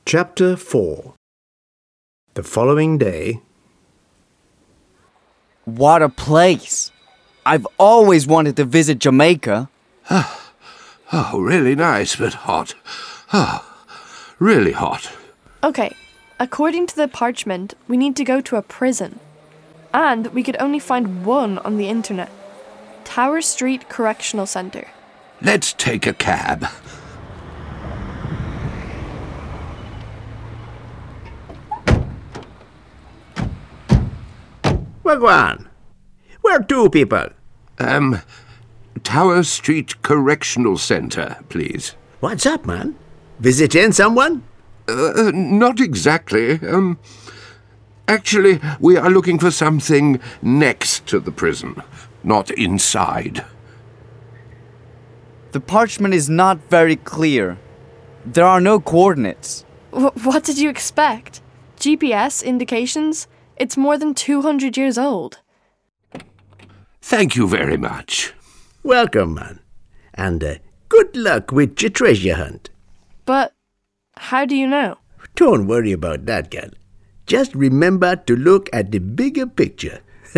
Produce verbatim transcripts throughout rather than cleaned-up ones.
Chapter four. The following day. What a place! I've always wanted to visit Jamaica. Oh, really nice, but hot. Oh, really hot. Okay, according to the parchment, we need to go to a prison. And we could only find one on the internet. Tower Street Correctional Centre. Let's take a cab. Wagwan, where to, people? Um, Tower Street Correctional Centre, please. What's up, man? Visiting someone? Uh, not exactly. Um, actually, we are looking for something next to the prison, not inside. The parchment is not very clear. There are no coordinates. W- what did you expect? G P S indications? It's more than two hundred years old. Thank you very much. Welcome, man. And uh, good luck with your treasure hunt. But how do you know? Don't worry about that, girl. Just remember to look at the bigger picture.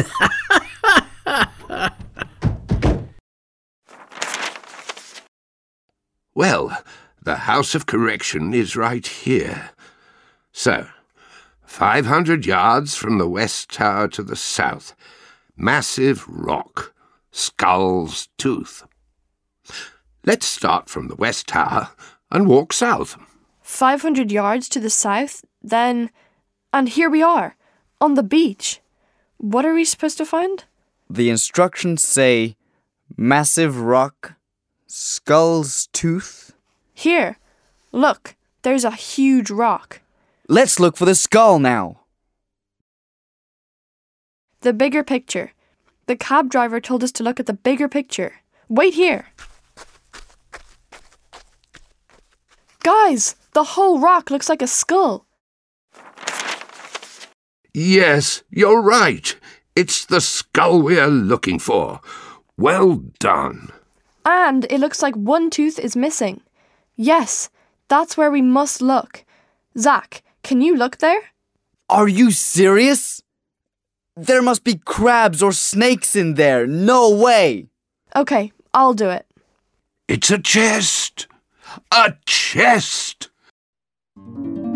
Well, the House of Correction is right here. So, five hundred yards from the West Tower to the south. Massive rock. Skull's Tooth. Let's start from the West Tower and walk south. five hundred yards to the south, then... And here we are, on the beach. What are we supposed to find? The instructions say, massive rock, Skull's Tooth. Here, look, there's a huge rock. Let's look for the skull now. The bigger picture. The cab driver told us to look at the bigger picture. Wait here. Guys, the whole rock looks like a skull. Yes, you're right. It's the skull we're looking for. Well done. And it looks like one tooth is missing. Yes, that's where we must look. Zach, can you look there? Are you serious? There must be crabs or snakes in there. No way! Okay, I'll do it. It's a chest. A chest!